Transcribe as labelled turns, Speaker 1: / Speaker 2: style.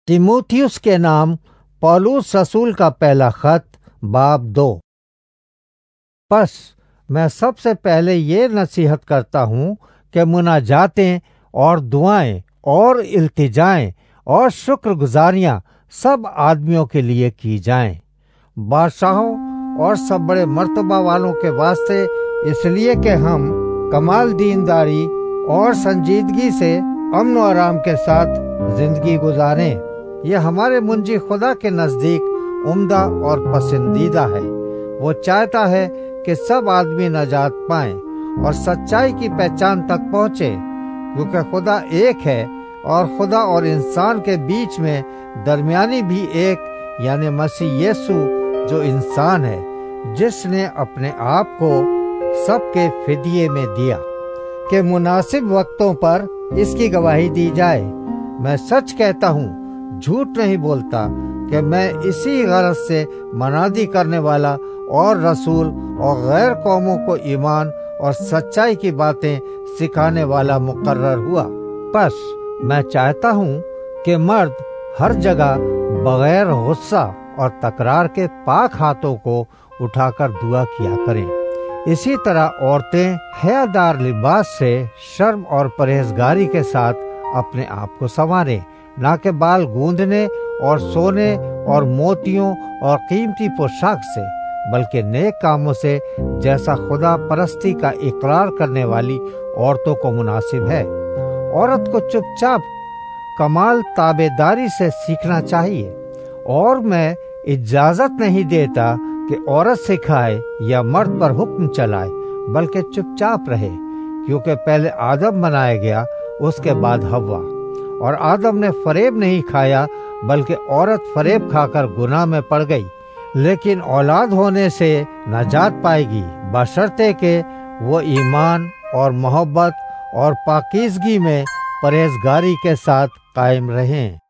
Speaker 1: तीमुथियुस के नाम पौलुस रसूल का पहला खत बाब 2। बस मैं सबसे पहले ये नसीहत करता हूँ कि मुनाजातें और दुआएं और इल्तिजाएं और शुक्रगुजारियां सब आदमियों के लिए की जाएं, बादशाहों और सब बड़े मर्तबा वालों के वास्ते, इसलिए कि हम कमाल दीनदारी और संजीदगी से अमन और आराम के साथ जिंदगी गुजारें। यह हमारे मुंजी खुदा के नजदीक उम्दा और पसंदीदा है। वो चाहता है कि सब आदमी नजात पाएं और सच्चाई की पहचान तक पहुँचे, क्योंकि खुदा एक है और खुदा और इंसान के बीच में दरमियानी भी एक, यानी मसीह यीशु जो इंसान है, जिसने अपने आप को सबके फिदिये में दिया कि मुनासिब वक्तों पर इसकी गवाही दी जाए। मैं सच कहता हूँ, झूठ नहीं बोलता, कि मैं इसी गरज से मनादी करने वाला और रसूल और गैर कौमों को ईमान और सच्चाई की बातें सिखाने वाला मुकर्रर हुआ। बस मैं चाहता हूँ कि मर्द हर जगह बगैर गुस्सा और तकरार के पाक हाथों को उठाकर दुआ किया करें। इसी तरह औरतें हयादार लिबास से शर्म और परहेजगारी के साथ अपने आप को संवारें, ना कि बाल गूंदने और सोने और मोतियों और कीमती पोशाक से, बल्कि नेक कामों से, जैसा खुदा परस्ती का इकरार करने वाली औरतों को मुनासिब है। औरत को चुपचाप कमाल ताबेदारी से सीखना चाहिए, और मैं इजाजत नहीं देता कि औरत सिखाए या मर्द पर हुक्म चलाए, बल्कि चुपचाप रहे, क्योंकि पहले आदम बनाया गया, उसके बाद हव्वा। और आदम ने फरेब नहीं खाया, बल्कि औरत फरेब खाकर गुनाह में पड़ गई। लेकिन औलाद होने से नजात पाएगी, बशर्ते के वो ईमान और मोहब्बत और पाकीज़गी में परहेजगारी के साथ कायम रहें।